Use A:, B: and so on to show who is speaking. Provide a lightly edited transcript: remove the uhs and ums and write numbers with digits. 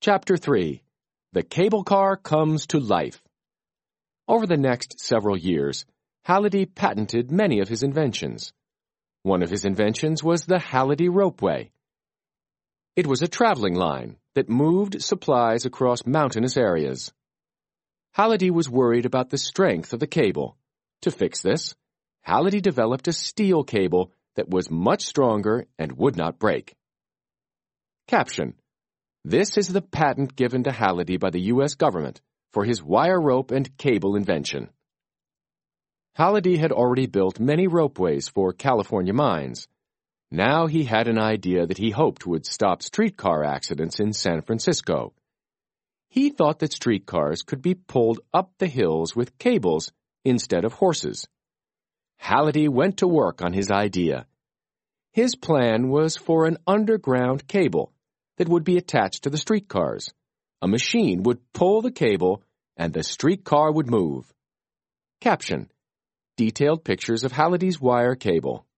A: Chapter 3. The Cable Car Comes to Life. Over the next several years, Halliday patented many of his inventions. One of his inventions was the Halliday Ropeway. It was a traveling line that moved supplies across mountainous areas. Halliday was worried about the strength of the cable. To fix this, Halliday developed a steel cable that was much stronger and would not break. Caption: This is the patent given to Halliday by the U.S. government for his wire rope and cable invention. Halliday had already built many ropeways for California mines. Now he had an idea that he hoped would stop streetcar accidents in San Francisco. He thought that streetcars could be pulled up the hills with cables instead of horses. Halliday went to work on his idea. His plan was for an underground cable that would be attached to the streetcars. A machine would pull the cable and the streetcar would move. Caption: Detailed pictures of Halliday's wire cable.